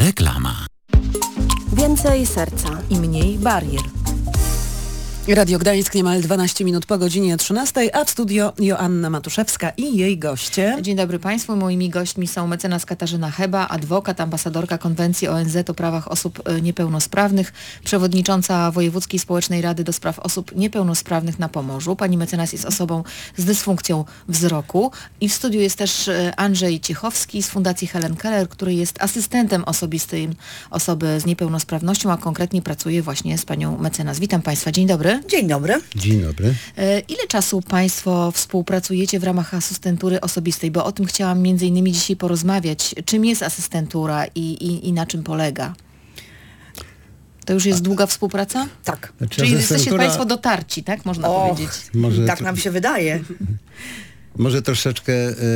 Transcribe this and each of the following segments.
Reklama. Więcej serca i mniej barier. Radio Gdańsk, niemal 12 minut po godzinie 13, a w studio Joanna Matuszewska i jej goście. Dzień dobry Państwu. Moimi gośćmi są mecenas Katarzyna Heba, adwokat, ambasadorka Konwencji ONZ o prawach osób niepełnosprawnych, przewodnicząca Wojewódzkiej Społecznej Rady do Spraw Osób Niepełnosprawnych na Pomorzu. Pani mecenas jest osobą z dysfunkcją wzroku i w studiu jest też Andrzej Ciechowski z Fundacji Helen Keller, który jest asystentem osobistym osoby z niepełnosprawnością, a konkretnie pracuje właśnie z panią mecenas. Witam Państwa. Dzień dobry. Dzień dobry. Dzień dobry. Ile czasu Państwo współpracujecie w ramach asystentury osobistej? Bo o tym chciałam między innymi dzisiaj porozmawiać. Czym jest asystentura i na czym polega? To już jest długa współpraca? Tak. Czyli jesteście Państwo dotarci, tak? Można powiedzieć. Tak nam się wydaje. Może troszeczkę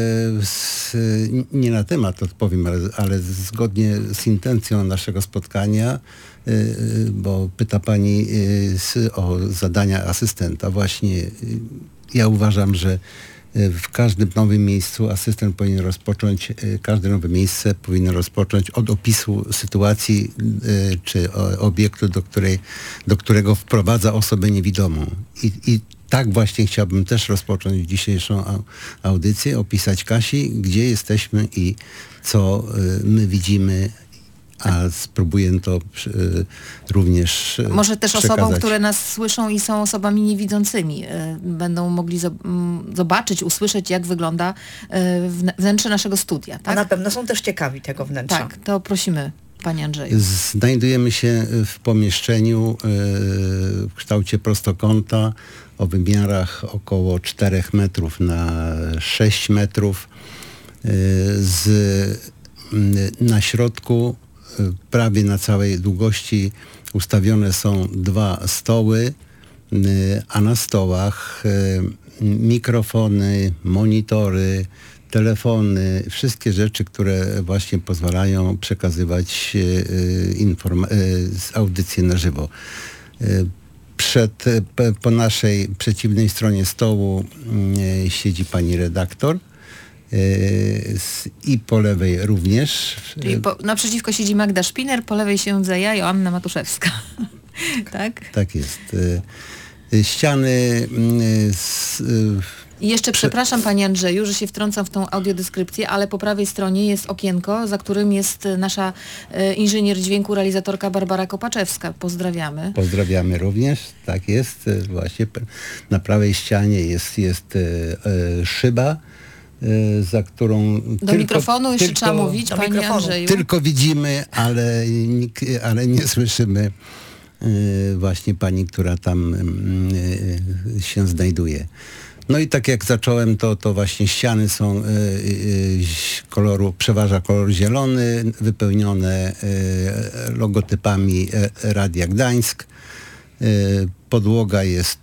nie na temat odpowiem, ale zgodnie z intencją naszego spotkania, bo pyta Pani o zadania asystenta. Właśnie ja uważam, że w każdym nowym miejscu asystent powinien rozpocząć, każde nowe miejsce powinno rozpocząć od opisu sytuacji czy obiektu, do którego wprowadza osobę niewidomą. I tak właśnie chciałbym też rozpocząć dzisiejszą audycję, opisać Kasi, gdzie jesteśmy i co my widzimy, a spróbuję to również może też przekazać. osobom, które nas słyszą i są osobami niewidzącymi, będą mogli zobaczyć, usłyszeć, jak wygląda wnętrze naszego studia. Tak? A na pewno są też ciekawi tego wnętrza. Tak, to prosimy. Panie Andrzeju. Znajdujemy się w pomieszczeniu w kształcie prostokąta o wymiarach około 4 metrów na 6 metrów. Na środku, prawie na całej długości, ustawione są 2 stoły, a na stołach mikrofony, monitory, telefony, wszystkie rzeczy, które właśnie pozwalają przekazywać audycje na żywo. Po naszej przeciwnej stronie stołu siedzi pani redaktor i po lewej również. Czyli naprzeciwko siedzi Magda Szpiner, po lewej siedzę ja, Joanna Matuszewska. Tak? Tak jest. Ściany I jeszcze przepraszam Panie Andrzeju, że się wtrącam w tą audiodeskrypcję, ale po prawej stronie jest okienko, za którym jest nasza inżynier dźwięku, realizatorka Barbara Kopaczewska. Pozdrawiamy. Pozdrawiamy również, tak jest. Właśnie na prawej ścianie jest szyba, za którą... Do mikrofonu jeszcze trzeba mówić, Panie Andrzeju. Tylko widzimy, ale nie słyszymy właśnie pani, która tam się znajduje. No i tak jak zacząłem, to właśnie ściany są przeważa kolor zielony, wypełnione logotypami Radia Gdańsk. Podłoga jest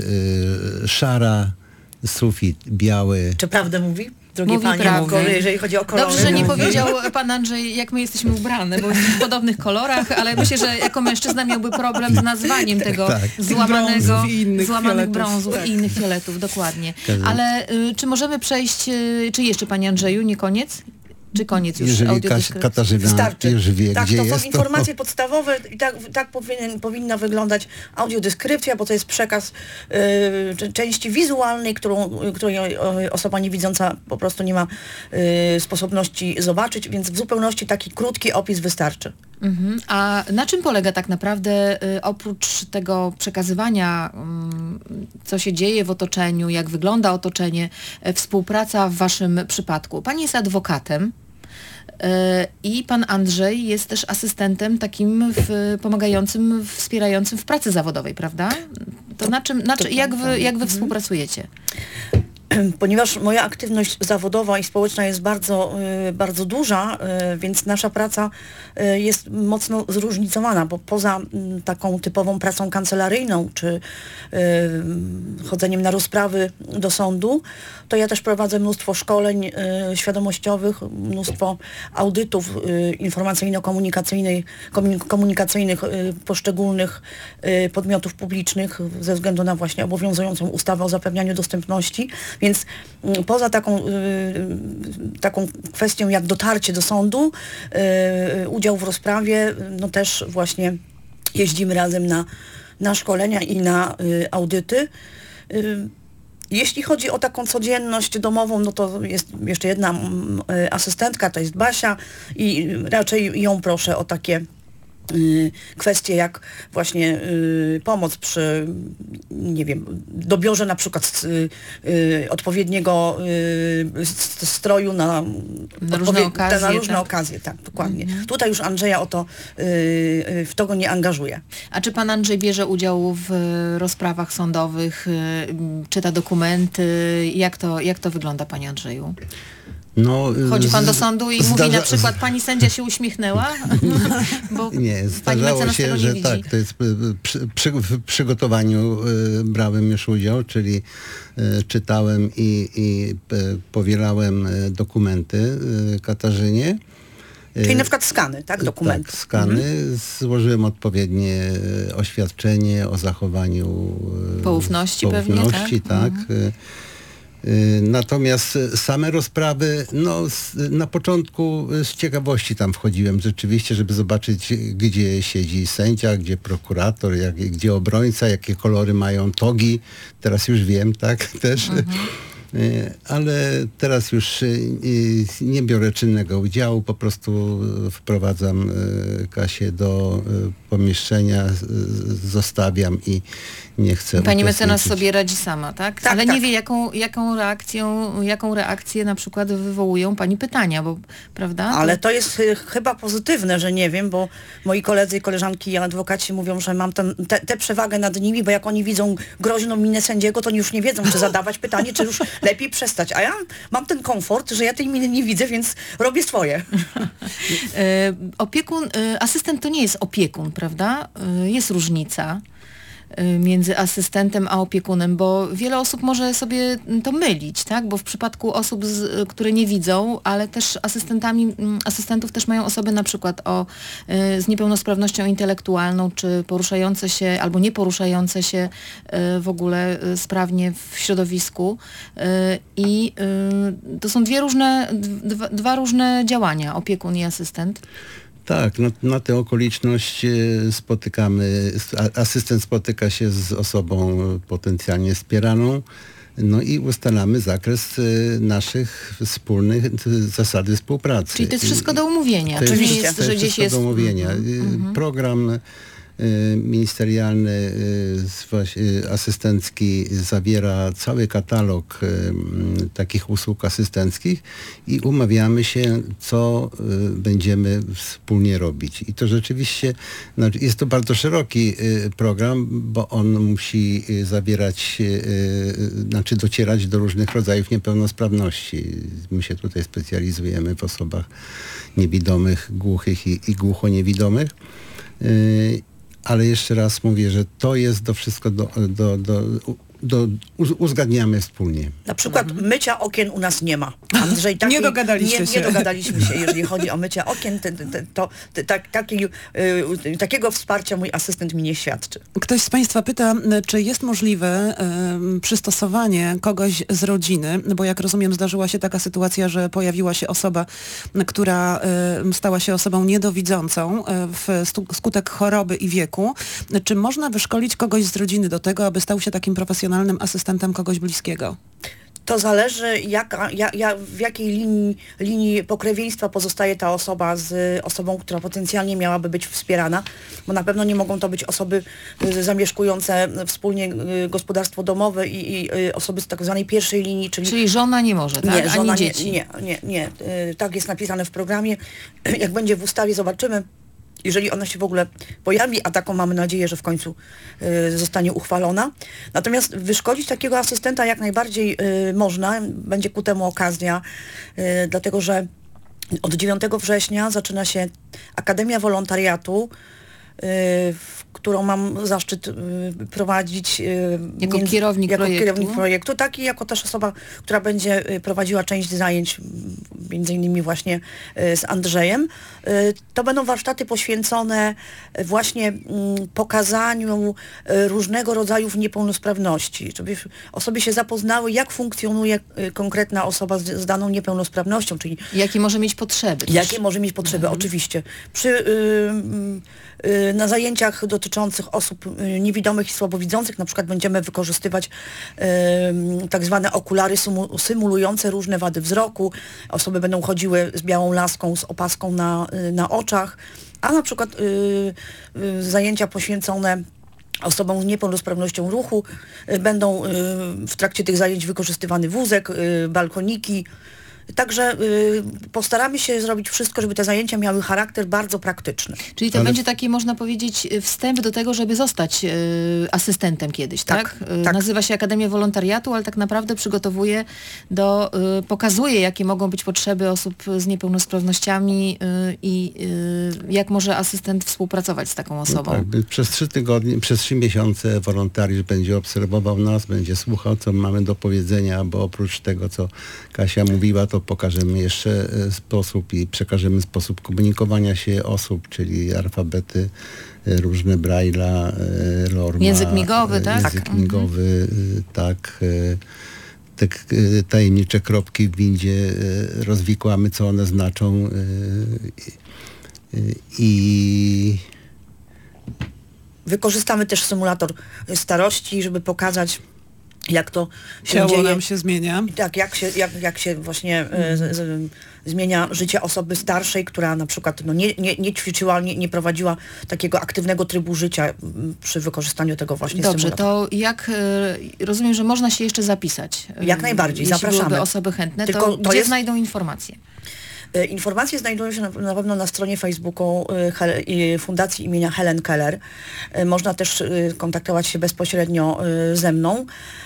szara, sufit biały. Czy prawdę mówi? Drogie Mówi panie, prawdę. jeżeli chodzi o kolory. Dobrze, że nie powiedział Pan Andrzej, jak my jesteśmy ubrane, bo jesteśmy w podobnych kolorach, ale myślę, że jako mężczyzna miałby problem z nazwaniem tego złamanych brązów i innych fioletów, dokładnie. Ale czy możemy przejść, czy jeszcze Panie Andrzeju, nie koniec? Czy koniec już Jeżeli Katarzyna Wystarczy. już wie, tak, gdzie to jest, są informacje podstawowe i tak powinna wyglądać audiodeskrypcja, bo to jest przekaz części wizualnej, której osoba niewidząca po prostu nie ma sposobności zobaczyć, więc w zupełności taki krótki opis wystarczy. Mhm. A na czym polega tak naprawdę, oprócz tego przekazywania, co się dzieje w otoczeniu, jak wygląda otoczenie, współpraca w Waszym przypadku? Pani jest adwokatem i Pan Andrzej jest też asystentem takim pomagającym, wspierającym w pracy zawodowej, prawda? To jak wy współpracujecie? Ponieważ moja aktywność zawodowa i społeczna jest bardzo, bardzo duża, więc nasza praca jest mocno zróżnicowana, bo poza taką typową pracą kancelaryjną czy chodzeniem na rozprawy do sądu, to ja też prowadzę mnóstwo szkoleń świadomościowych, mnóstwo audytów informacyjno-komunikacyjnych poszczególnych podmiotów publicznych ze względu na właśnie obowiązującą ustawę o zapewnianiu dostępności. Więc poza taką kwestią jak dotarcie do sądu, udział w rozprawie, no też właśnie jeździmy razem na szkolenia i na audyty. Jeśli chodzi o taką codzienność domową, no to jest jeszcze jedna asystentka, to jest Basia i raczej ją proszę o takie kwestie jak właśnie pomoc przy, nie wiem, dobiorze na przykład odpowiedniego stroju na różne okazje. Tak, dokładnie. Tutaj już Andrzeja w to go nie angażuje. A czy pan Andrzej bierze udział w rozprawach sądowych, czyta dokumenty? Jak to wygląda, panie Andrzeju? No, chodzi pan do sądu i mówi na przykład, pani sędzia się uśmiechnęła? Bo nie, zdarzało się, że widzi. Tak, to jest w przygotowaniu brałem już udział, czyli czytałem i powielałem dokumenty Katarzynie. Czyli na przykład skany, tak? Dokumenty. Tak, skany. Złożyłem odpowiednie oświadczenie o zachowaniu poufności pewnie, tak. Natomiast same rozprawy, no na początku z ciekawości tam wchodziłem rzeczywiście, żeby zobaczyć, gdzie siedzi sędzia, gdzie prokurator, gdzie obrońca, jakie kolory mają togi. Teraz już wiem, tak, też. Ale teraz już nie biorę czynnego udziału, po prostu wprowadzam Kasię do pomieszczenia, zostawiam i nie chcę Pani mecenas sobie radzi sama, tak? Tak, ale tak. nie wie, jaką reakcję na przykład wywołują pani pytania, bo prawda? Ale to jest chyba pozytywne, że nie wiem, bo moi koledzy i koleżanki adwokaci mówią, że mam tę przewagę nad nimi, bo jak oni widzą groźną minę sędziego, to oni już nie wiedzą, czy zadawać pytanie, czy już lepiej przestać. A ja mam ten komfort, że ja tej miny nie widzę, więc robię swoje. Asystent to nie jest opiekun, prawda? Jest różnica między asystentem a opiekunem, bo wiele osób może sobie to mylić, tak? Bo w przypadku osób, które nie widzą, ale też asystentów też mają osoby na przykład z niepełnosprawnością intelektualną, czy poruszające się albo nie poruszające się w ogóle sprawnie w środowisku. I to są dwa różne działania, opiekun i asystent. Tak, na tę okoliczność asystent spotyka się z osobą potencjalnie wspieraną, no i ustalamy zakres naszych wspólnych zasady współpracy. Czyli to jest wszystko do umówienia. To Czyli jest, że gdzieś jest do umówienia. Program ministerialny asystencki zawiera cały katalog takich usług asystenckich i umawiamy się, co będziemy wspólnie robić. I to rzeczywiście jest to bardzo szeroki program, bo on musi zawierać, docierać do różnych rodzajów niepełnosprawności. My się tutaj specjalizujemy w osobach niewidomych, głuchych i głuchoniewidomych. Ale jeszcze raz mówię, że to jest wszystko uzgadniamy wspólnie. Na przykład mycia okien u nas nie ma. Andrzej, nie dogadaliście się. Nie dogadaliśmy się, jeżeli chodzi o mycie okien. Takiego wsparcia mój asystent mi nie świadczy. Ktoś z Państwa pyta, czy jest możliwe przystosowanie kogoś z rodziny, bo jak rozumiem zdarzyła się taka sytuacja, że pojawiła się osoba, która stała się osobą niedowidzącą wskutek choroby i wieku. Czy można wyszkolić kogoś z rodziny do tego, aby stał się takim profesjonalnym asystentem kogoś bliskiego? To zależy, w jakiej linii pokrewieństwa pozostaje ta osoba z osobą, która potencjalnie miałaby być wspierana, bo na pewno nie mogą to być osoby zamieszkujące wspólnie gospodarstwo domowe i osoby z tak zwanej pierwszej linii, czyli żona nie może, tak? Nie, żona ani dzieci. Nie. Tak jest napisane w programie. Jak będzie w ustawie, zobaczymy. Jeżeli ona się w ogóle pojawi, a taką mamy nadzieję, że w końcu zostanie uchwalona. Natomiast wyszkolić takiego asystenta jak najbardziej można, będzie ku temu okazja, dlatego że od 9 września zaczyna się Akademia Wolontariatu którą mam zaszczyt prowadzić Jako kierownik projektu, tak i jako też osoba, która będzie prowadziła część zajęć, między innymi właśnie z Andrzejem. To będą warsztaty poświęcone właśnie pokazaniu różnego rodzaju niepełnosprawności, żeby osoby się zapoznały, jak funkcjonuje konkretna osoba z daną niepełnosprawnością, czyli jakie może mieć potrzeby. Jakie może mieć potrzeby, oczywiście. Na zajęciach dotyczących osób niewidomych i słabowidzących na przykład będziemy wykorzystywać tak zwane okulary symulujące różne wady wzroku. Osoby będą chodziły z białą laską, z opaską na oczach, a na przykład zajęcia poświęcone osobom z niepełnosprawnością ruchu będą w trakcie tych zajęć wykorzystywany wózek, balkoniki. Także postaramy się zrobić wszystko, żeby te zajęcia miały charakter bardzo praktyczny. Czyli to będzie taki, można powiedzieć, wstęp do tego, żeby zostać asystentem kiedyś, tak? Tak. Nazywa się Akademia Wolontariatu, ale tak naprawdę przygotowuje pokazuje, jakie mogą być potrzeby osób z niepełnosprawnościami i jak może asystent współpracować z taką osobą. No tak, przez 3 tygodnie, przez 3 miesiące wolontariusz będzie obserwował nas, będzie słuchał, co mamy do powiedzenia, bo oprócz tego, co Kasia mówiła, to pokażemy jeszcze sposób i przekażemy sposób komunikowania się osób, czyli alfabety, różne Braille'a, Lorma. Język migowy, tak? Język migowy, tak. Te tajemnicze kropki w windzie rozwikłamy, co one znaczą i wykorzystamy też symulator starości, żeby pokazać, jak to się Ciało dzieje. nam się zmienia. Tak, jak się właśnie zmienia życie osoby starszej, która na przykład nie ćwiczyła, nie prowadziła takiego aktywnego trybu życia przy wykorzystaniu tego właśnie Dobrze, symulatora. to jak rozumiem, że można się jeszcze zapisać. Jak najbardziej, jeśli zapraszamy. byłyby osoby chętne, Tylko to to gdzie jest- znajdą informacje? Informacje znajdują się na pewno na stronie Facebooku Fundacji imienia Helen Keller. Można też kontaktować się bezpośrednio ze mną.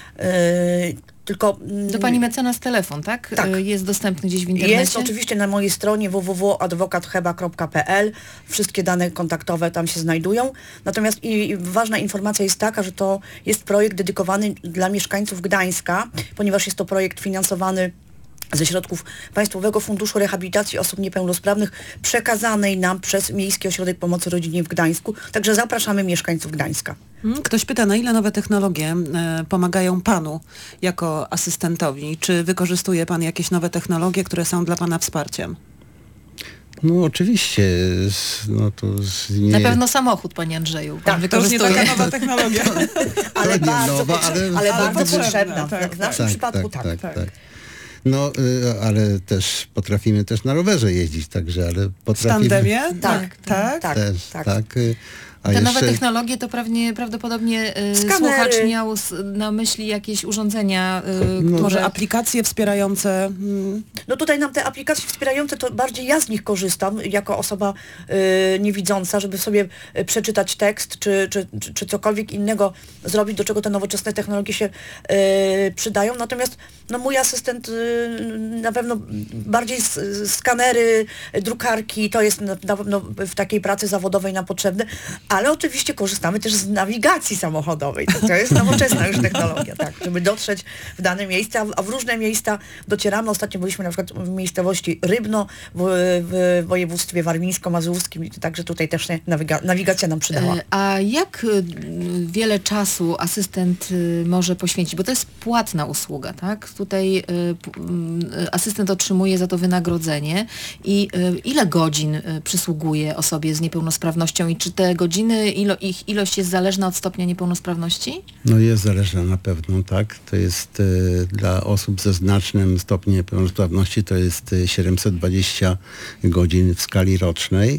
Tylko Do pani mecenas telefon, tak? Tak. Jest dostępny gdzieś w internecie? jest oczywiście na mojej stronie www.adwokatheba.pl. Wszystkie dane kontaktowe tam się znajdują. Natomiast ważna informacja jest taka, że to jest projekt dedykowany dla mieszkańców Gdańska, ponieważ jest to projekt finansowany ze środków Państwowego Funduszu Rehabilitacji Osób Niepełnosprawnych przekazanej nam przez Miejski Ośrodek Pomocy Rodzinie w Gdańsku. Także zapraszamy mieszkańców Gdańska. Ktoś pyta, na ile nowe technologie pomagają panu jako asystentowi? Czy wykorzystuje pan jakieś nowe technologie, które są dla pana wsparciem? no oczywiście, no to nie... Na pewno samochód, panie Andrzeju. Pan Tak, To już nie wykorzystuje. taka nowa technologia. Ale nie bardzo, nowa, ale bardzo potrzebna, potrzebna. tak. W naszym przypadku tak. No, ale też potrafimy też na rowerze jeździć, także, ale W potrafimy... tandemie? Tak. Tak. Też, tak. A Te jeszcze... nowe technologie to prawdopodobnie Skanery. słuchacz miał na myśli jakieś urządzenia, Może które... aplikacje wspierające... No tutaj nam te aplikacje wspierające, to bardziej ja z nich korzystam jako osoba niewidząca, żeby sobie przeczytać tekst, czy cokolwiek innego zrobić, do czego te nowoczesne technologie się przydają. Natomiast no, mój asystent na pewno bardziej skanery, drukarki, to jest na pewno w takiej pracy zawodowej nam potrzebne, ale oczywiście korzystamy też z nawigacji samochodowej. To jest nowoczesna już technologia, tak, żeby dotrzeć w dane miejsca, a w różne miejsca docieramy. Ostatnio byliśmy na przykład w miejscowości Rybno w województwie warmińsko-mazurskim, także tutaj też nawigacja nam przydała. A jak wiele czasu asystent może poświęcić? Bo to jest płatna usługa, tak? Tutaj asystent otrzymuje za to wynagrodzenie i ile godzin przysługuje osobie z niepełnosprawnością i czy te godziny, ich ilość jest zależna od stopnia niepełnosprawności? No jest zależna na pewno, tak. To jest dla osób ze znacznym stopniem niepełnosprawności to jest 720 godzin w skali rocznej.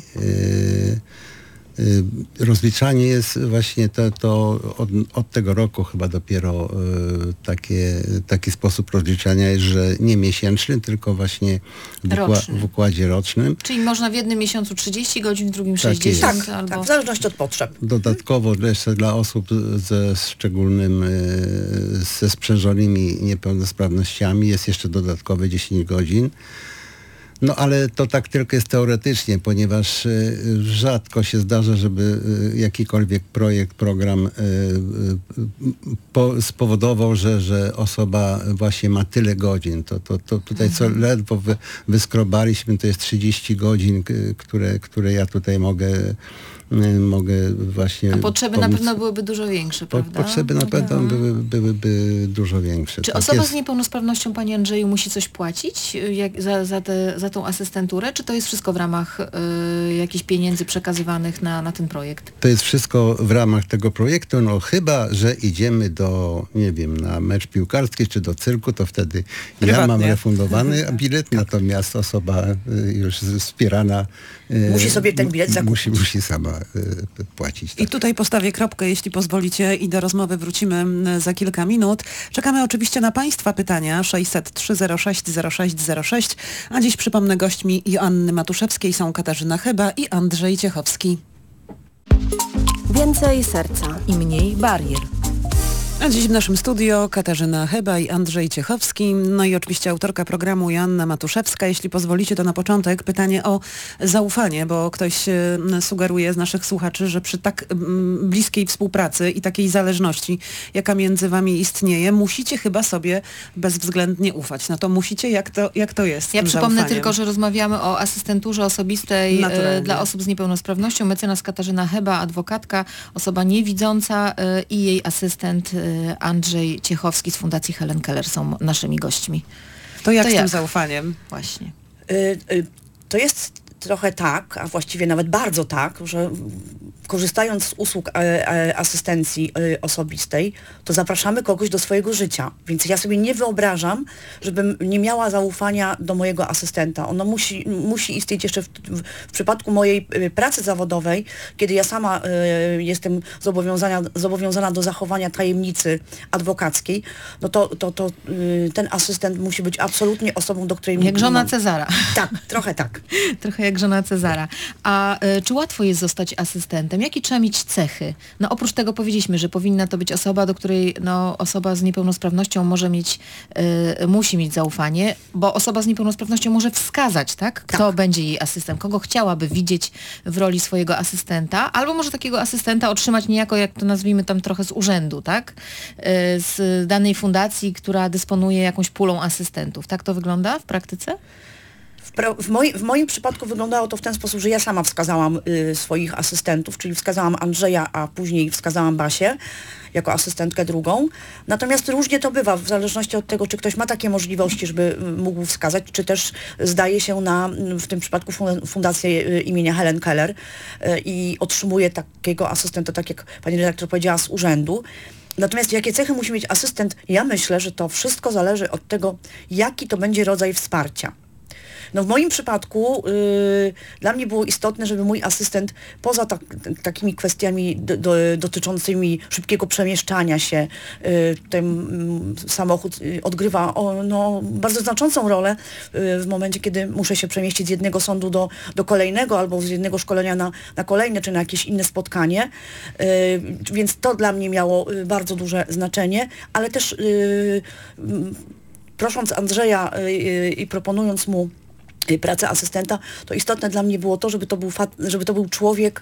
Rozliczanie jest właśnie to od tego roku chyba dopiero taki sposób rozliczania jest, że nie miesięczny, tylko właśnie Roczny. w układzie rocznym. Czyli można w jednym miesiącu 30 godzin, w drugim Tak 60 jest. albo... Tak, w zależności od potrzeb. Dodatkowo jeszcze dla osób ze sprzężonymi niepełnosprawnościami jest jeszcze dodatkowe 10 godzin. No ale to tak tylko jest teoretycznie, ponieważ rzadko się zdarza, żeby jakikolwiek projekt, program spowodował, że osoba właśnie ma tyle godzin. To tutaj co ledwo wyskrobaliśmy, to jest 30 godzin, które ja tutaj mogę właśnie A potrzeby pomóc. na pewno byłyby dużo większe, prawda? Potrzeby na pewno byłyby dużo większe. Czy Tak osoba jest. z niepełnosprawnością, Panie Andrzeju, musi coś płacić za tą asystenturę, czy to jest wszystko w ramach jakichś pieniędzy przekazywanych na ten projekt? To jest wszystko w ramach tego projektu, no chyba, że idziemy nie wiem, na mecz piłkarski czy do cyrku, to wtedy ja mam Prywatnie. refundowany bilet, natomiast osoba już wspierana Musi sobie ten bilet zakupić. musi sama płacić. I Tak. tutaj postawię kropkę, jeśli pozwolicie, i do rozmowy wrócimy za kilka minut. Czekamy oczywiście na Państwa pytania 600-306-0606, a dziś przypomnę, gośćmi Joanny Matuszewskiej są Katarzyna Chyba i Andrzej Ciechowski. Więcej serca i mniej barier. A dziś w naszym studio Katarzyna Chyba i Andrzej Ciechowski, no i oczywiście autorka programu Joanna Matuszewska. Jeśli pozwolicie, to na początek pytanie o zaufanie, bo ktoś sugeruje z naszych słuchaczy, że przy tak bliskiej współpracy i takiej zależności, jaka między wami istnieje, musicie chyba sobie bezwzględnie ufać. No to musicie, jak to jest z Ja tym przypomnę zaufaniem? tylko, że rozmawiamy o asystenturze osobistej Naturalnie. dla osób z niepełnosprawnością. Mecenas Katarzyna Chyba, adwokatka, osoba niewidząca i jej asystent Andrzej Ciechowski z Fundacji Helen Keller są naszymi gośćmi. To jak To z tym jak? zaufaniem? Właśnie. To jest trochę tak, a właściwie nawet bardzo tak, że korzystając z usług asystencji osobistej, to zapraszamy kogoś do swojego życia. Więc ja sobie nie wyobrażam, żebym nie miała zaufania do mojego asystenta. Ono musi istnieć jeszcze w przypadku mojej pracy zawodowej, kiedy ja sama jestem zobowiązana do zachowania tajemnicy adwokackiej, no to ten asystent musi być absolutnie osobą, do której... Jak żona Cezara. Tak, trochę tak. Trochę jak żona Cezara. A czy łatwo jest zostać asystentem? Jakie trzeba mieć cechy? No oprócz tego powiedzieliśmy, że powinna to być osoba, do której osoba z niepełnosprawnością musi mieć zaufanie, bo osoba z niepełnosprawnością może wskazać, tak? Kto będzie jej asystentem, kogo chciałaby widzieć w roli swojego asystenta, albo może takiego asystenta otrzymać niejako, jak to nazwijmy tam trochę z urzędu, tak? Z danej fundacji, która dysponuje jakąś pulą asystentów. Tak to wygląda w praktyce? W moim przypadku wyglądało to w ten sposób, że ja sama wskazałam swoich asystentów, czyli wskazałam Andrzeja, a później wskazałam Basię jako asystentkę drugą. Natomiast różnie to bywa, w zależności od tego, czy ktoś ma takie możliwości, żeby mógł wskazać, czy też zdaje się w tym przypadku fundację imienia Helen Keller i otrzymuje takiego asystenta, tak jak pani redaktor powiedziała, z urzędu. Natomiast jakie cechy musi mieć asystent? Ja myślę, że to wszystko zależy od tego, jaki to będzie rodzaj wsparcia. No w moim przypadku dla mnie było istotne, żeby mój asystent poza takimi kwestiami dotyczącymi szybkiego przemieszczania się, ten samochód odgrywa bardzo znaczącą rolę w momencie, kiedy muszę się przemieścić z jednego sądu do kolejnego albo z jednego szkolenia na kolejne, czy na jakieś inne spotkanie. Więc to dla mnie miało bardzo duże znaczenie, ale też prosząc Andrzeja i proponując mu pracę asystenta, to istotne dla mnie było to, żeby to był człowiek,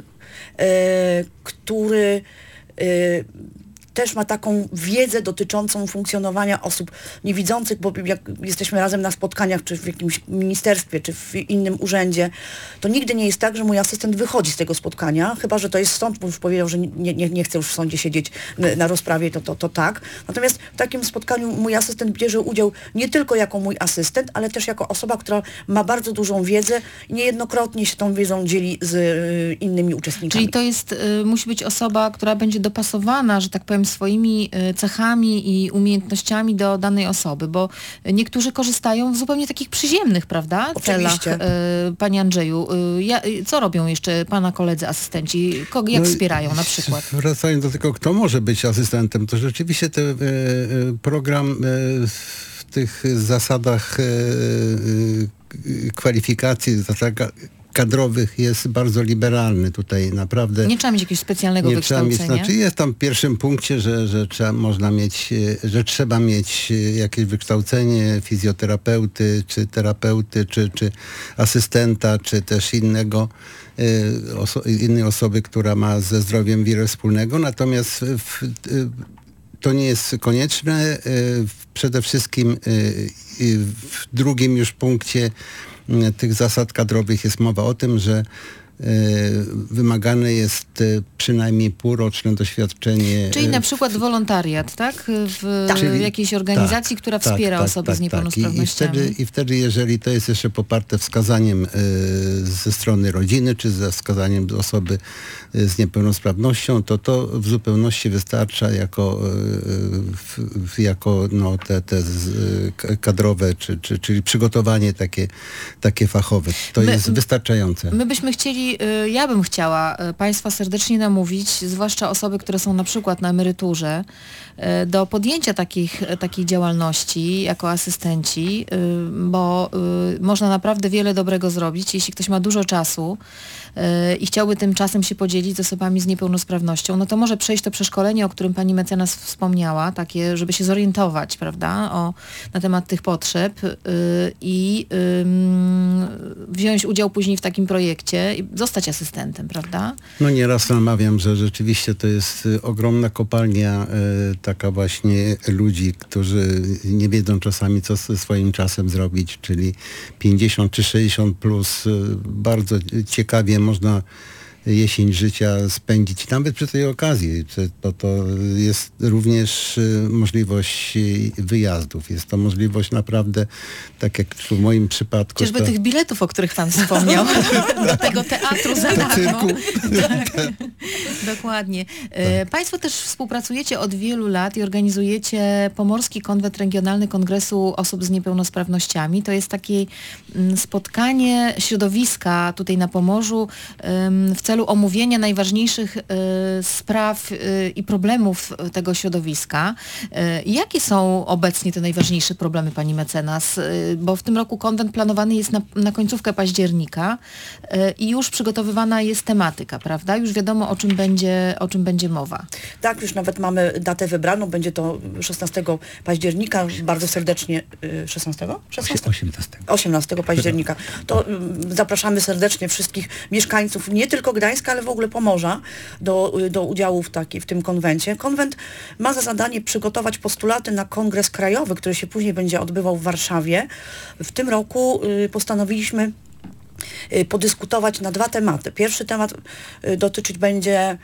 który też ma taką wiedzę dotyczącą funkcjonowania osób niewidzących, bo jak jesteśmy razem na spotkaniach, czy w jakimś ministerstwie, czy w innym urzędzie, to nigdy nie jest tak, że mój asystent wychodzi z tego spotkania, chyba że to jest sąd, bo już powiedział, że nie chce już w sądzie siedzieć na rozprawie, to tak. Natomiast w takim spotkaniu mój asystent bierze udział nie tylko jako mój asystent, ale też jako osoba, która ma bardzo dużą wiedzę i niejednokrotnie się tą wiedzą dzieli z innymi uczestnikami. Czyli to jest, musi być osoba, która będzie dopasowana, że tak powiem, swoimi cechami i umiejętnościami do danej osoby, bo niektórzy korzystają w zupełnie takich przyziemnych, prawda, celach. Panie Andrzeju, co robią jeszcze pana koledzy asystenci? Jak wspierają na przykład? Wracając do tego, kto może być asystentem, to rzeczywiście ten program w tych zasadach kwalifikacji, kadrowych jest bardzo liberalny tutaj, naprawdę. Nie trzeba mieć jakiegoś specjalnego Nie trzeba mieć, wykształcenia. znaczy jest tam w pierwszym punkcie, że trzeba mieć jakieś wykształcenie fizjoterapeuty, czy terapeuty, czy asystenta, czy też innej osoby, która ma ze zdrowiem wiele wspólnego, natomiast to nie jest konieczne. Przede wszystkim w drugim już punkcie tych zasad kadrowych jest mowa o tym, że wymagane jest przynajmniej półroczne doświadczenie. Czyli na przykład wolontariat, tak? W jakiejś organizacji, która wspiera osoby z niepełnosprawnościami. I wtedy, jeżeli to jest jeszcze poparte wskazaniem ze strony rodziny, czy ze wskazaniem osoby z niepełnosprawnością, to w zupełności wystarcza jako te kadrowe, czyli przygotowanie takie fachowe. To jest wystarczające. My byśmy chcieli, ja bym chciała Państwa serdecznie namówić, zwłaszcza osoby, które są na przykład na emeryturze, do podjęcia takiej działalności jako asystenci, bo można naprawdę wiele dobrego zrobić, jeśli ktoś ma dużo czasu i chciałby tym czasem się podzielić z osobami z niepełnosprawnością, no to może przejść to przeszkolenie, o którym pani mecenas wspomniała, takie, żeby się zorientować, prawda, na temat tych potrzeb i wziąć udział później w takim projekcie i zostać asystentem, prawda? No nieraz namawiam, że rzeczywiście to jest ogromna kopalnia taka właśnie ludzi, którzy nie wiedzą czasami, co ze swoim czasem zrobić, czyli 50 czy 60 plus, bardzo ciekawie można jesień życia spędzić, nawet przy tej okazji. To jest również możliwość wyjazdów. Jest to możliwość naprawdę, tak jak w moim przypadku. Chociażby tych biletów, o których pan wspomniał, do tego teatru za darmo. Tak. Dokładnie. Państwo też współpracujecie od wielu lat i organizujecie Pomorski Konwent Regionalny Kongresu Osób z Niepełnosprawnościami. To jest takie spotkanie środowiska tutaj na Pomorzu w celu omówienia najważniejszych spraw i problemów tego środowiska. Jakie są obecnie te najważniejsze problemy, pani mecenas? Bo w tym roku konwent planowany jest na końcówkę października i już przygotowywana jest tematyka, prawda? Już wiadomo, o czym będzie mowa. Tak, już nawet mamy datę wybraną. Będzie to 16 października. Bardzo serdecznie... 16? 18 października. To zapraszamy serdecznie wszystkich mieszkańców, nie tylko Gdańska, ale w ogóle Pomorza do udziału w tym konwencie. Konwent ma za zadanie przygotować postulaty na kongres krajowy, który się później będzie odbywał w Warszawie. W tym roku postanowiliśmy podyskutować na 2 tematy. Pierwszy temat dotyczyć będzie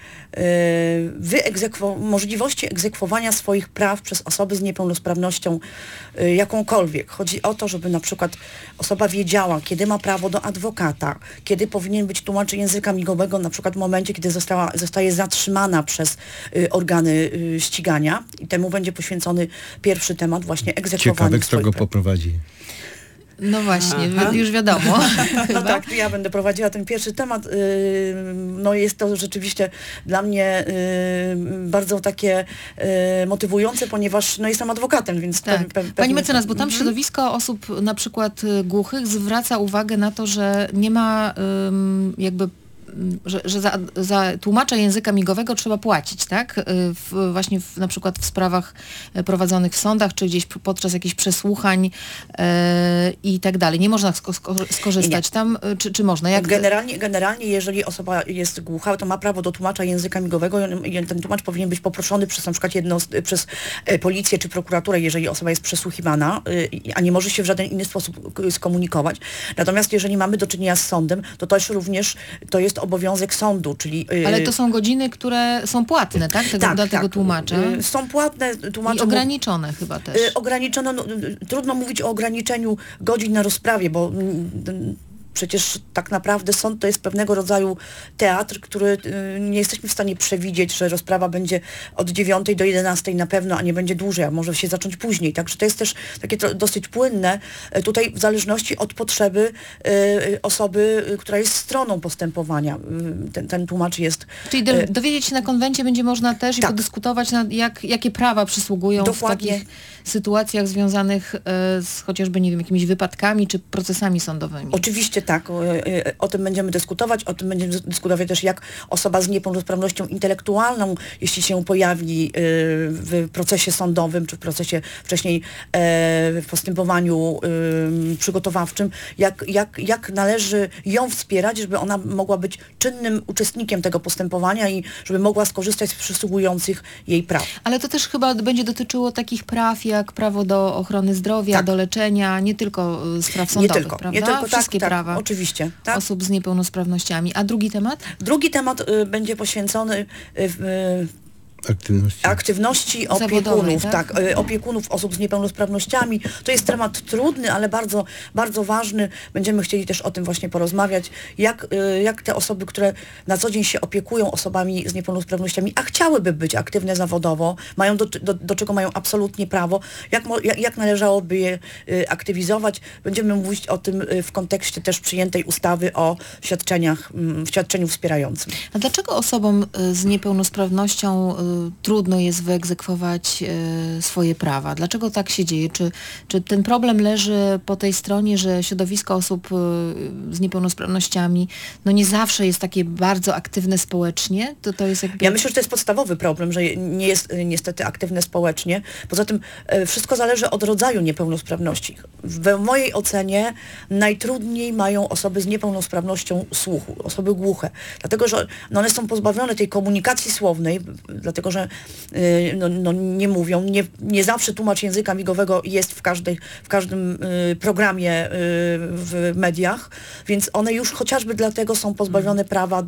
możliwości egzekwowania swoich praw przez osoby z niepełnosprawnością jakąkolwiek. Chodzi o to, żeby na przykład osoba wiedziała, kiedy ma prawo do adwokata, kiedy powinien być tłumacz języka migowego, na przykład w momencie, kiedy zostaje zatrzymana przez organy ścigania. I temu będzie poświęcony pierwszy temat, właśnie egzekwowanie Ciekawe, kto swoich go praw. poprowadzi. No właśnie, już wiadomo. No tak, ja będę prowadziła ten pierwszy temat. No jest to rzeczywiście dla mnie bardzo takie motywujące, ponieważ no jestem adwokatem, więc tak. Pani mecenas, bo tam środowisko osób na przykład głuchych zwraca uwagę na to, że nie ma jakby że za tłumacza języka migowego trzeba płacić, tak? Właśnie na przykład w sprawach prowadzonych w sądach, czy gdzieś podczas jakichś przesłuchań i tak dalej. Nie można skorzystać nie. Tam, czy można? Jak... Generalnie, jeżeli osoba jest głucha, to ma prawo do tłumacza języka migowego i ten tłumacz powinien być poproszony przez na przykład przez policję czy prokuraturę, jeżeli osoba jest przesłuchiwana, a nie może się w żaden inny sposób skomunikować. Natomiast jeżeli mamy do czynienia z sądem, to też również to jest obowiązek sądu, czyli... Ale to są godziny, które są płatne, tak? Dla tego tłumacza? Są płatne, tłumacze... I ograniczone chyba też. Ograniczone, no, trudno mówić o ograniczeniu godzin na rozprawie, bo przecież tak naprawdę sąd to jest pewnego rodzaju teatr, który nie jesteśmy w stanie przewidzieć, że rozprawa będzie od 9 do 11 na pewno, a nie będzie dłużej, a może się zacząć później. Także to jest też takie dosyć płynne, tutaj w zależności od potrzeby osoby, która jest stroną postępowania. Ten tłumacz jest... Czyli dowiedzieć się na konwencie będzie można też i podyskutować, jakie prawa przysługują dokładnie. W takich sytuacjach związanych z chociażby, nie wiem, jakimiś wypadkami czy procesami sądowymi. Oczywiście oczywiście tak, o tym będziemy dyskutować, o tym będziemy dyskutować też, jak osoba z niepełnosprawnością intelektualną, jeśli się pojawi w procesie sądowym, czy w procesie wcześniej w postępowaniu przygotowawczym, jak należy ją wspierać, żeby ona mogła być czynnym uczestnikiem tego postępowania i żeby mogła skorzystać z przysługujących jej praw. Ale to też chyba będzie dotyczyło takich praw jak prawo do ochrony zdrowia, Tak. do leczenia, nie tylko spraw sądowych, prawda? Nie tylko, Wszystkie tak, prawa oczywiście. Tak. osób z niepełnosprawnościami. A drugi temat? Drugi temat będzie poświęcony aktywności Zawodowej, opiekunów, tak? Opiekunów osób z niepełnosprawnościami. To jest temat trudny, ale bardzo, bardzo ważny. Będziemy chcieli też o tym właśnie porozmawiać, jak te osoby, które na co dzień się opiekują osobami z niepełnosprawnościami, a chciałyby być aktywne zawodowo, mają do czego mają absolutnie prawo, jak należałoby je aktywizować. Będziemy mówić o tym w kontekście też przyjętej ustawy o świadczeniu wspierającym. A dlaczego osobom z niepełnosprawnością trudno jest wyegzekwować swoje prawa? Dlaczego tak się dzieje? Czy ten problem leży po tej stronie, że środowisko osób z niepełnosprawnościami nie zawsze jest takie bardzo aktywne społecznie? To jest jakby... Ja myślę, że to jest podstawowy problem, że nie jest niestety aktywne społecznie. Poza tym wszystko zależy od rodzaju niepełnosprawności. W mojej ocenie najtrudniej mają osoby z niepełnosprawnością słuchu, osoby głuche. Dlatego, że one są pozbawione tej komunikacji słownej, dlatego że nie mówią, nie zawsze tłumacz języka migowego jest w każdym programie w mediach, więc one już chociażby dlatego są pozbawione prawa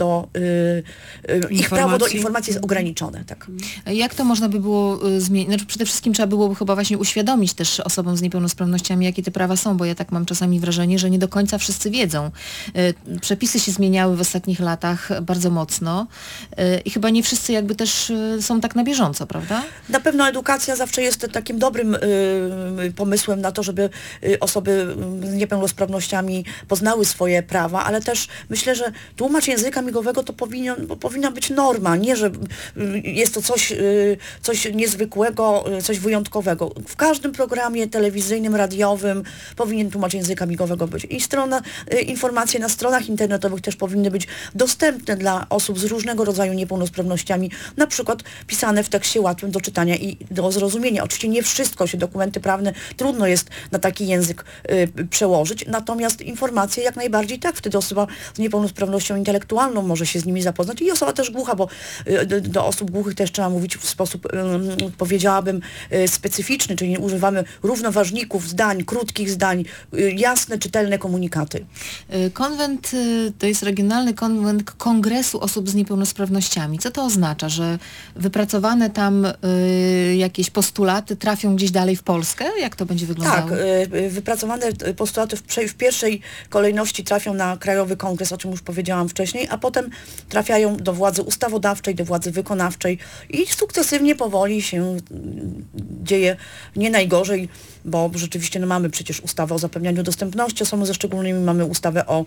ich prawo do informacji jest ograniczone. Tak. Jak to można by było zmienić? Znaczy, przede wszystkim trzeba byłoby chyba właśnie uświadomić też osobom z niepełnosprawnościami, jakie te prawa są, bo ja tak mam czasami wrażenie, że nie do końca wszyscy wiedzą. Przepisy się zmieniały w ostatnich latach bardzo mocno i chyba nie wszyscy jakby też są tak na bieżąco, prawda? Na pewno edukacja zawsze jest takim dobrym pomysłem na to, żeby osoby z niepełnosprawnościami poznały swoje prawa, ale też myślę, że tłumacz języka migowego to powinna być norma, nie, że jest to coś niezwykłego, coś wyjątkowego. W każdym programie telewizyjnym, radiowym powinien tłumacz języka migowego być. I informacje na stronach internetowych też powinny być dostępne dla osób z różnego rodzaju niepełnosprawnościami, na przykład pisane w tekście łatwym do czytania i do zrozumienia. Oczywiście nie wszystko dokumenty prawne trudno jest na taki język przełożyć, natomiast informacje jak najbardziej tak, wtedy osoba z niepełnosprawnością intelektualną może się z nimi zapoznać i osoba też głucha, bo do osób głuchych też trzeba mówić w sposób, powiedziałabym, specyficzny, czyli używamy równoważników zdań, krótkich zdań, jasne, czytelne komunikaty. Konwent to jest regionalny konwent Kongresu Osób z Niepełnosprawnościami. Co to oznacza, że wypracowane tam jakieś postulaty trafią gdzieś dalej w Polskę? Jak to będzie wyglądało? Tak, wypracowane postulaty w pierwszej kolejności trafią na Krajowy Kongres, o czym już powiedziałam wcześniej, a potem trafiają do władzy ustawodawczej, do władzy wykonawczej i sukcesywnie powoli się dzieje nie najgorzej, bo rzeczywiście mamy przecież ustawę o zapewnianiu dostępności osobom ze szczególnymi, mamy ustawę o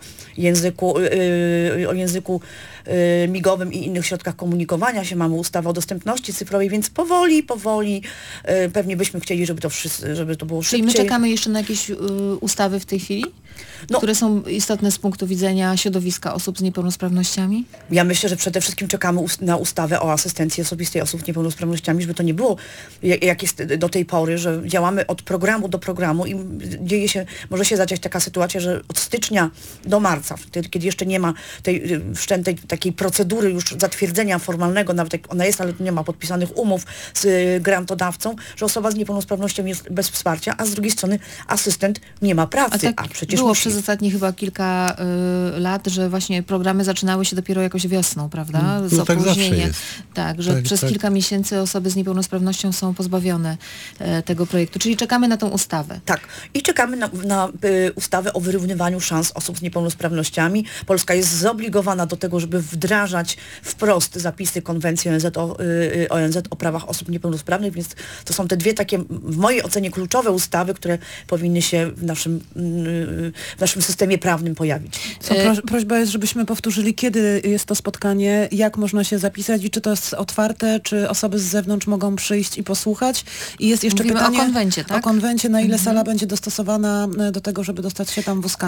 języku migowym i innych środkach komunikowania się, mamy ustawę o dostępności cyfrowej, więc powoli pewnie byśmy chcieli, żeby to było szybciej. Czyli my czekamy jeszcze na jakieś ustawy w tej chwili? Które są istotne z punktu widzenia środowiska osób z niepełnosprawnościami? Ja myślę, że przede wszystkim czekamy na ustawę o asystencji osobistej osób z niepełnosprawnościami, żeby to nie było jak jest do tej pory, że działamy od programu do programu i może się zadziać taka sytuacja, że od stycznia do marca, wtedy, kiedy jeszcze nie ma tej wszczętej takiej procedury już zatwierdzenia formalnego, nawet jak ona jest, ale nie ma podpisanych umów z grantodawcą, że osoba z niepełnosprawnością jest bez wsparcia, a z drugiej strony asystent nie ma pracy, a przecież było przez ostatnie chyba kilka lat, że właśnie programy zaczynały się dopiero jakoś wiosną, prawda? Z opóźnieniem. Tak, że przez kilka miesięcy osoby z niepełnosprawnością są pozbawione tego projektu. Czyli czekamy na tą ustawę. Tak. I czekamy na ustawę o wyrównywaniu szans osób z niepełnosprawnościami. Polska jest zobligowana do tego, żeby wdrażać wprost zapisy konwencji ONZ o prawach osób niepełnosprawnych, więc to są te dwie takie, w mojej ocenie, kluczowe ustawy, które powinny się w naszym systemie prawnym pojawić. Prośba jest, żebyśmy powtórzyli, kiedy jest to spotkanie, jak można się zapisać i czy to jest otwarte, czy osoby z zewnątrz mogą przyjść i posłuchać. I jest jeszcze pytanie o konwencie, tak? O konwencie, na ile sala będzie dostosowana do tego, żeby dostać się tam wózkami?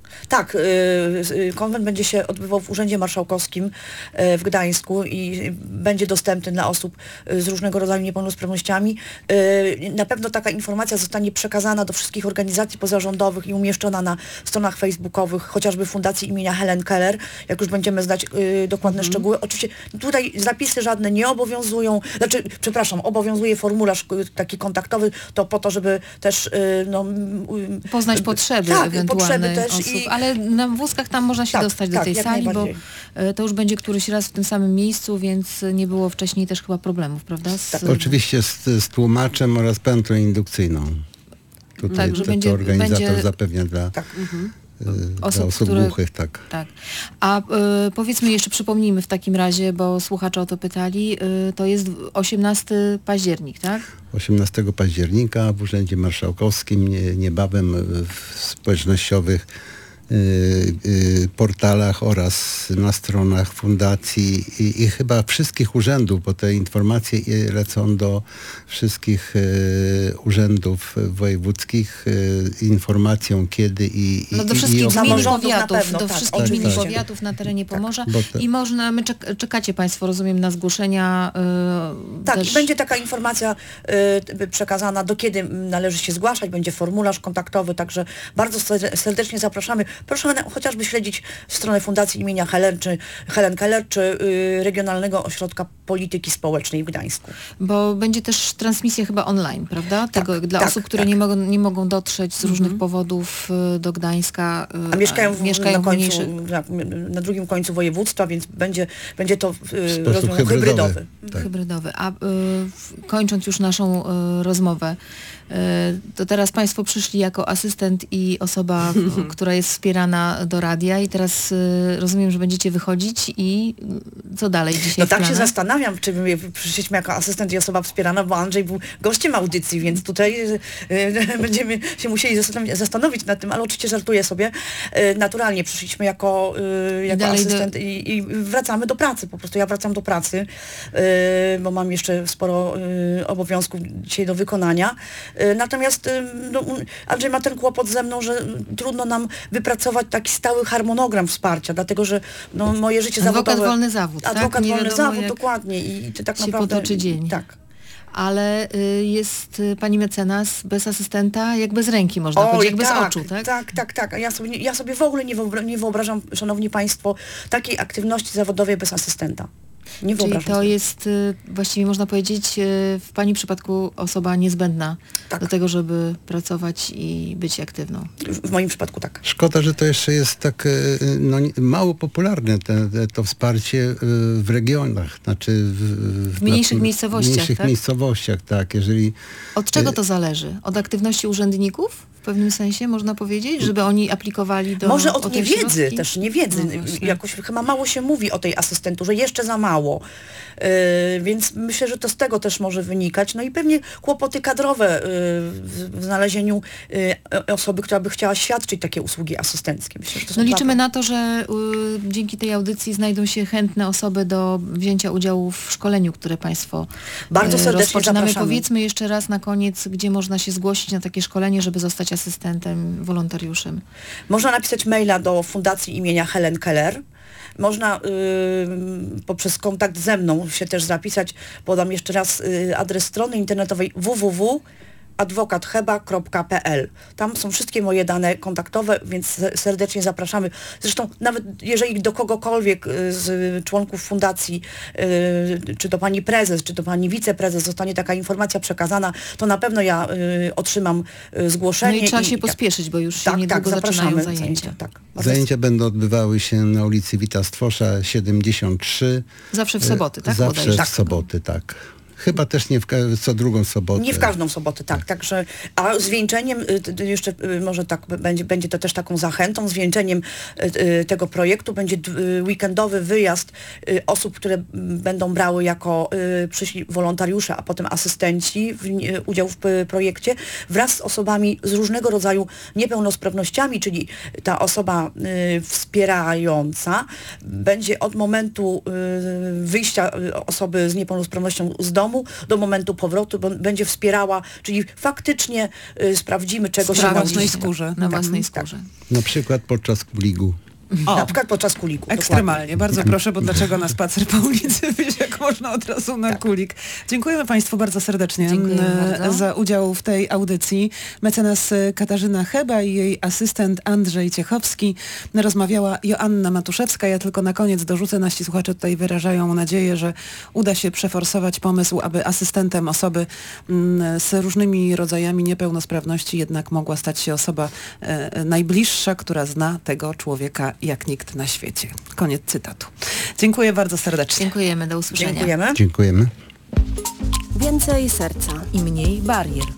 Tak, konwent będzie się odbywał w Urzędzie Marszałkowskim w Gdańsku i będzie dostępny dla osób z różnego rodzaju niepełnosprawnościami. Na pewno taka informacja zostanie przekazana do wszystkich organizacji pozarządowych i umieszczona na stronach facebookowych, chociażby Fundacji imienia Helen Keller, jak już będziemy znać dokładne szczegóły. Oczywiście tutaj zapisy żadne nie obowiązują, obowiązuje formularz taki kontaktowy, to po to, żeby też poznać potrzeby ewentualne też osób, ale na wózkach tam można się dostać do tej sali, bo to już będzie któryś raz w tym samym miejscu, więc nie było wcześniej też chyba problemów, prawda? Oczywiście z tłumaczem oraz pętlą indukcyjną. Tutaj Tak, że to organizator zapewnia dla osób głuchych, tak. A powiedzmy jeszcze, przypomnijmy w takim razie, bo słuchacze o to pytali, to jest 18 październik, tak? 18 października w Urzędzie Marszałkowskim, niebawem w społecznościowych portalach oraz na stronach fundacji i chyba wszystkich urzędów, bo te informacje lecą do wszystkich urzędów wojewódzkich informacją kiedy i do wszystkich gmin i powiatów, pewno, do wszystkich gmin i powiatów na terenie Pomorza i można, czekacie Państwo, rozumiem, na zgłoszenia. Tak, i będzie taka informacja przekazana, do kiedy należy się zgłaszać, będzie formularz kontaktowy, także bardzo serdecznie zapraszamy. Proszę chociażby śledzić stronę Fundacji imienia Helen Keller, czy Regionalnego Ośrodka Polityki Społecznej w Gdańsku. Bo będzie też transmisja chyba online, prawda? Dla osób, które nie mogą dotrzeć z różnych powodów do Gdańska. A mieszkają na drugim końcu województwa, więc będzie to rozwiązanie hybrydowy. Tak. Hybrydowy. A kończąc już naszą rozmowę, to teraz Państwo przyszli jako asystent i osoba, która jest wspierana do radia i teraz rozumiem, że będziecie wychodzić i co dalej dzisiaj w tak planach? się zastanawiam, czy przyszliśmy jako asystent i osoba wspierana, bo Andrzej był gościem audycji, więc tutaj będziemy się musieli zastanowić nad tym, ale oczywiście żartuję sobie. Naturalnie przyszliśmy jako asystent i wracamy do pracy, po prostu ja wracam do pracy, bo mam jeszcze sporo obowiązków dzisiaj do wykonania. Natomiast Andrzej ma ten kłopot ze mną, że trudno nam wypracować taki stały harmonogram wsparcia, dlatego że moje życie zawodowe... Adwokat wolny zawód, tak? Adwokat wolny zawód, dokładnie. I ty tak naprawdę... potoczy dzień. Tak. Ale jest pani mecenas bez asystenta, jak bez ręki można powiedzieć, jak bez oczu, tak? Tak. Ja sobie w ogóle nie wyobrażam, szanowni państwo, takiej aktywności zawodowej bez asystenta. Nie Czyli to jest właściwie można powiedzieć w pani przypadku osoba niezbędna do tego, żeby pracować i być aktywną. W moim przypadku tak. Szkoda, że to jeszcze jest tak mało popularne to wsparcie w regionach, znaczy w mniejszych miejscowościach. W mniejszych miejscowościach, tak. Jeżeli od czego to zależy? Od aktywności urzędników? W pewnym sensie można powiedzieć, żeby oni aplikowali do... Może od niewiedzy, środki? też niewiedzy. Jakoś chyba mało się mówi o tej asystenturze, jeszcze za mało. Więc myślę, że to z tego też może wynikać. No i pewnie kłopoty kadrowe w znalezieniu osoby, która by chciała świadczyć takie usługi asystenckie. Myślę, że to są liczymy na to, że dzięki tej audycji znajdą się chętne osoby do wzięcia udziału w szkoleniu, które Państwo bardzo serdecznie rozpoczynamy. Zapraszamy. Powiedzmy jeszcze raz na koniec, gdzie można się zgłosić na takie szkolenie, żeby zostać asystentem, wolontariuszem. Można napisać maila do Fundacji imienia Helen Keller. Można poprzez kontakt ze mną się też zapisać. Podam jeszcze raz adres strony internetowej www.adwokatheba.pl. Tam są wszystkie moje dane kontaktowe, więc serdecznie zapraszamy. Zresztą nawet jeżeli do kogokolwiek z członków fundacji, czy to pani prezes, czy to pani wiceprezes zostanie taka informacja przekazana, to na pewno ja otrzymam zgłoszenie. No i trzeba się pospieszyć, bo już się niedługo zaczynają zajęcia. Zajęcia będą odbywały się na ulicy Wita Stwosza 73. Zawsze w soboty, tak? Zawsze w soboty, tak. Chyba też nie co drugą sobotę. Nie w każdą sobotę, tak. Także, a zwieńczeniem, jeszcze może tak będzie to też taką zachętą, zwieńczeniem tego projektu będzie weekendowy wyjazd osób, które będą brały jako przyszli wolontariusze, a potem asystenci udział w projekcie, wraz z osobami z różnego rodzaju niepełnosprawnościami, czyli ta osoba wspierająca będzie od momentu wyjścia osoby z niepełnosprawnością z domu domu, do momentu powrotu, będzie wspierała, czyli faktycznie sprawdzimy, czego się Na nauczyli. własnej skórze. Na własnej skórze. Na przykład podczas kuligu. Na przykład podczas kuliku. Ekstremalnie. Bardzo proszę, bo dlaczego na spacer po ulicy wyjść, jak można od razu na kulik. Dziękujemy Państwu bardzo serdecznie Dziękujemy bardzo. za udział w tej audycji. Mecenas Katarzyna Cheba i jej asystent Andrzej Ciechowski. Rozmawiała Joanna Matuszewska. Ja tylko na koniec dorzucę, nasi słuchacze tutaj wyrażają nadzieję, że uda się przeforsować pomysł, aby asystentem osoby z różnymi rodzajami niepełnosprawności jednak mogła stać się osoba najbliższa, która zna tego człowieka jak nikt na świecie. Koniec cytatu. Dziękuję bardzo serdecznie. Dziękujemy, do usłyszenia. Dziękujemy. Dziękujemy. Więcej serca i mniej barier.